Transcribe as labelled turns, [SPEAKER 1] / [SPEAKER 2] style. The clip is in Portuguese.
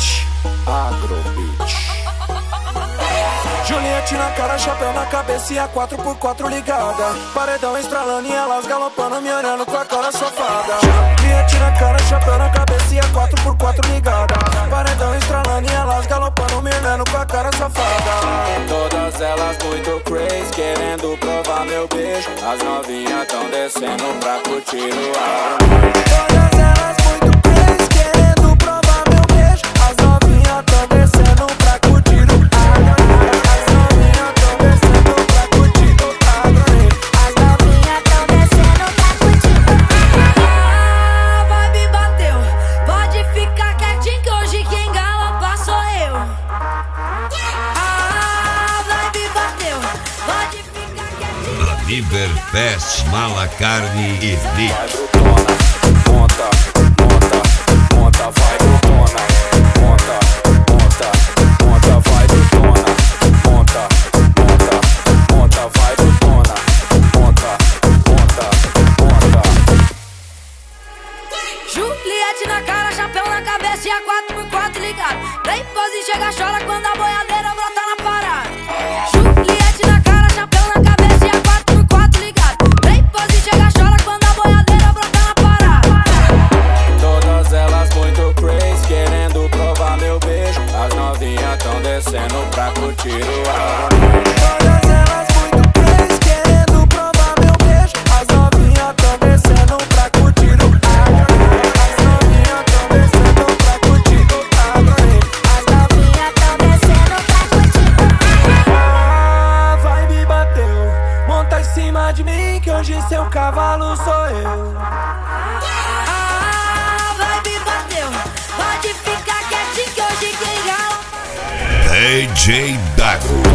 [SPEAKER 1] Beat, Agrobeat. Juliette na cara, chapéu na cabeça e a 4x4 ligada. Paredão estralando e elas galopando, me olhando com a cara safada. Juliette na cara, chapéu na cabeça e a 4x4 ligada. Paredão estralando e elas galopando, me olhando com a cara safada. Todas elas muito crazy, querendo provar meu beijo. As novinhas tão descendo pra curtir o ar. Todas elas muito crazy, querendo provar meu beijo. As novinhas tão descendo pra curtir o ar.
[SPEAKER 2] Liber, Pés, Mala, Carne e Leite.
[SPEAKER 1] Monta, monta, monta, vai brutona. Monta, monta, monta, vai brutona. Monta, monta, monta, vai brutona. Monta, monta, monta.
[SPEAKER 3] Juliette na cara, chapéu na cabeça e a 4x4 ligado. Play pose, chega, chora quando a boiadeira brota na parada. Juliette na cara, chapéu na cabeça e a 4x4 ligado. Play pose, chega, chora quando a boiadeira brota na parada.
[SPEAKER 1] Todas elas muito crazy, querendo provar meu beijo. As novinhas tão descendo pra curtir o ar. Todas elas muito crazy, querendo provar meu beijo. As novinhas tão descendo pra curtir o ar. As novinhas tão descendo pra curtir o ar.
[SPEAKER 3] As novinhas tão descendo pra curtir o ar.
[SPEAKER 1] A vibe bateu, monta em cima de mim que hoje seu cavalo sou eu.
[SPEAKER 3] A vibe bateu, pode ficar quietinho que hoje quem gala.
[SPEAKER 2] DJ Dago.